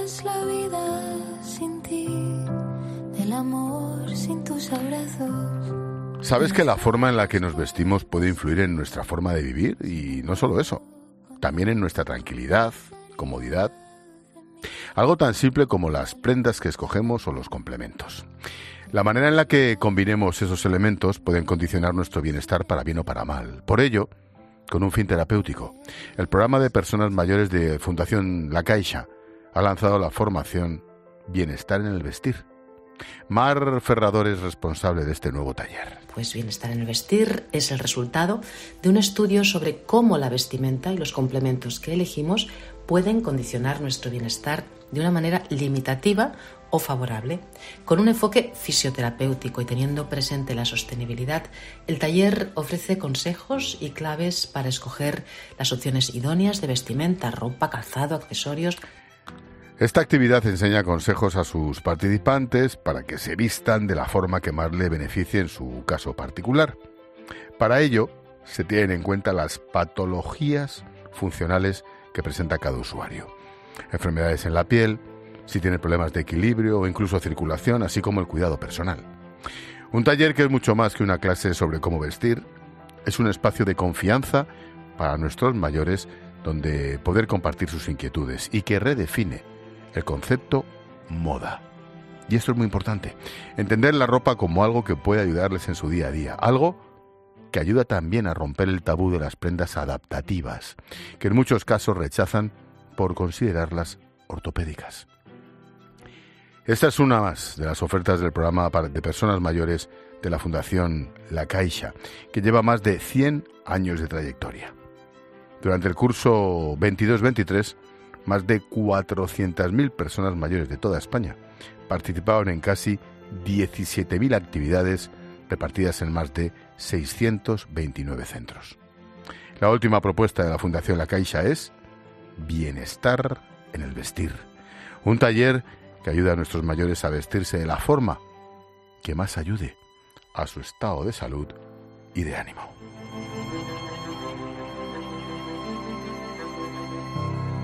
es la vida sin ti, del amor sin tus abrazos. ¿Sabes que la forma en la que nos vestimos puede influir en nuestra forma de vivir? Y no solo eso, también en nuestra tranquilidad, comodidad. Algo tan simple como las prendas que escogemos o los complementos. La manera en la que combinemos esos elementos pueden condicionar nuestro bienestar para bien o para mal. Por ello, con un fin terapéutico, el programa de personas mayores de Fundación La Caixa ha lanzado la formación Bienestar en el Vestir. Mar Ferrador es responsable de este nuevo taller. Pues bienestar en el vestir es el resultado de un estudio sobre cómo la vestimenta y los complementos que elegimos pueden condicionar nuestro bienestar de una manera limitativa o favorable. Con un enfoque fisioterapéutico y teniendo presente la sostenibilidad, el taller ofrece consejos y claves para escoger las opciones idóneas de vestimenta, ropa, calzado, accesorios. Esta actividad enseña consejos a sus participantes para que se vistan de la forma que más le beneficie en su caso particular. Para ello, se tienen en cuenta las patologías funcionales que presenta cada usuario. Enfermedades en la piel, si tiene problemas de equilibrio o incluso circulación, así como el cuidado personal. Un taller que es mucho más que una clase sobre cómo vestir, es un espacio de confianza para nuestros mayores donde poder compartir sus inquietudes y que redefine el concepto moda. Y esto es muy importante, entender la ropa como algo que puede ayudarles en su día a día, algo que ayuda también a romper el tabú de las prendas adaptativas, que en muchos casos rechazan por considerarlas ortopédicas. Esta es una más de las ofertas del programa de personas mayores de la Fundación La Caixa, que lleva más de 100 años de trayectoria. Durante el curso 22-23, más de 400.000 personas mayores de toda España participaron en casi 17.000 actividades repartidas en más de 629 centros. La última propuesta de la Fundación La Caixa es Bienestar en el Vestir, un taller que ayuda a nuestros mayores a vestirse de la forma que más ayude a su estado de salud y de ánimo.